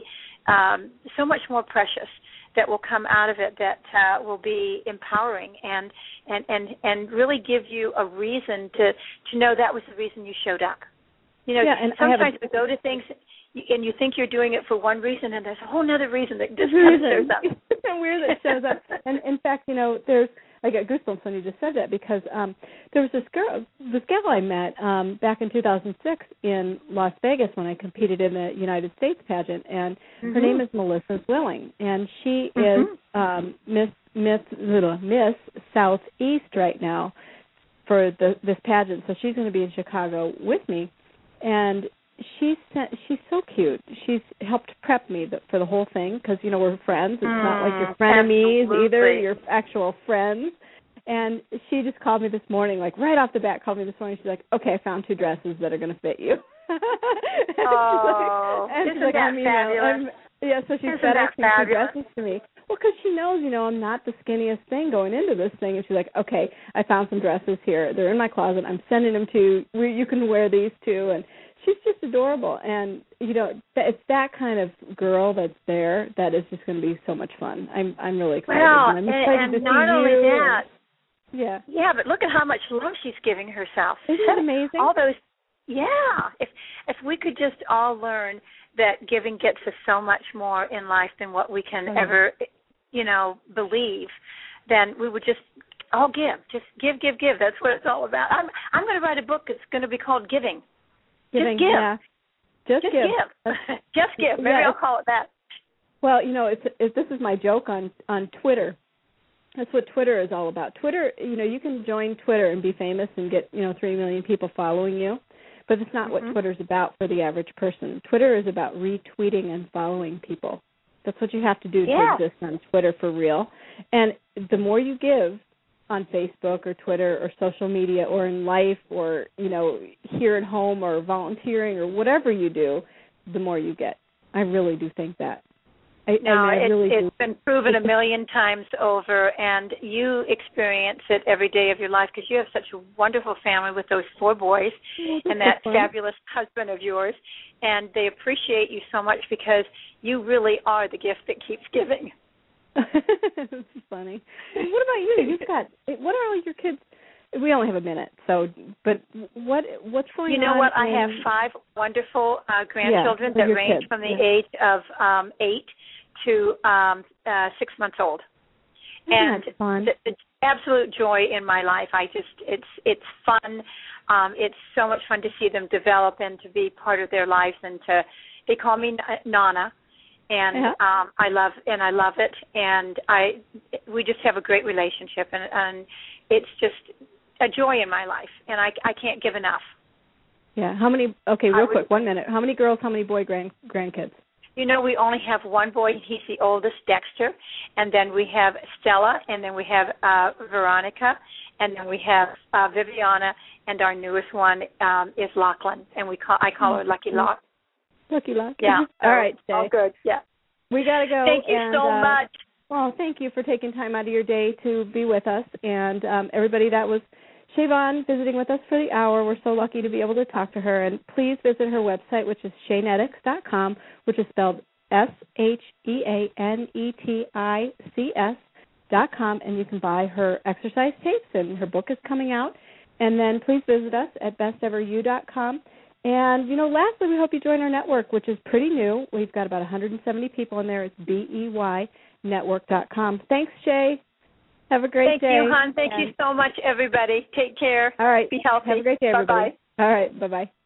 so much more precious that will come out of it that will be empowering and really give you a reason to know that was the reason you showed up. And sometimes we go to things and you think you're doing it for one reason and there's a whole other reason that just shows up. Weird that shows up. And in fact, I got goosebumps when you just said that because there was this gal I met back in 2006 in Las Vegas when I competed in the United States pageant, and her name is Melissa Zwilling, and she is Miss Southeast right now for this pageant. So she's going to be in Chicago with me, and she's so cute. She's helped prep me for the whole thing because, we're friends. It's not like you're frenemies either. You're actual friends. And she just called me this morning, like right off the bat called me this morning. She's like, okay, I found 2 dresses that are going to fit you. Isn't that fabulous? So she's FedExing 2 dresses to me. Well, because she knows, I'm not the skinniest thing going into this thing. And she's like, okay, I found some dresses here. They're in my closet. I'm sending them to you. You can wear these too. And she's just adorable. And, it's that kind of girl that's there that is just going to be so much fun. I'm really excited. Well, and I'm excited to not see only you. that. Yeah. Yeah, but look at how much love she's giving herself. Isn't it amazing? All those, if we could just all learn that giving gets us so much more in life than what we can ever, believe, then we would just all give. Just give. That's what it's all about. I'm going to write a book that's going to be called Giving. Just give. Yeah. Just give. Just give. Maybe I'll call it that. Well, this is my joke on Twitter. That's what Twitter is all about. Twitter, you can join Twitter and be famous and get, 3 million people following you, but it's not what Twitter's about for the average person. Twitter is about retweeting and following people. That's what you have to do to exist on Twitter for real. And the more you give on Facebook or Twitter or social media or in life or, here at home or volunteering or whatever you do, the more you get. I really do think that. It's been proven a million times over, and you experience it every day of your life because you have such a wonderful family with those 4 boys and that fabulous husband of yours, and they appreciate you so much because you really are the gift that keeps giving. That's funny. What about you? What are all your kids? We only have a minute, but what's going on? You know what? I have 5 wonderful grandchildren that range from the age of 8 to 6 months old. And fun? It's absolute joy in my life. It's fun. It's so much fun to see them develop and to be part of their lives. And they call me Nana, and I love it. And we just have a great relationship, and it's just a joy in my life. And I can't give enough. Yeah. How many? Okay, real quick, 1 minute. How many girls? How many boy grandkids? We only have 1 boy. He's the oldest, Dexter. And then we have Stella, and then we have Veronica, and then we have Viviana, and our newest one is Lachlan, and I call her Lucky Lock. Lucky Lock. Yeah. All right, Shay. All good. Yeah. We got to go. Thank you so much. Well, thank you for taking time out of your day to be with us. And everybody, that was Shea visiting with us for the hour. We're so lucky to be able to talk to her. And please visit her website, which is SheaNetics.com, which is spelled SheaNetics.com, and you can buy her exercise tapes, and her book is coming out. And then please visit us at besteveryou.com. And, lastly, we hope you join our network, which is pretty new. We've got about 170 people in there. It's BEYnetwork.com. Thanks, Shea. Have a great day. Thank you, hon. Thank you so much, everybody. Take care. All right. Be healthy. Have a great day, everybody. Bye-bye. All right. Bye-bye.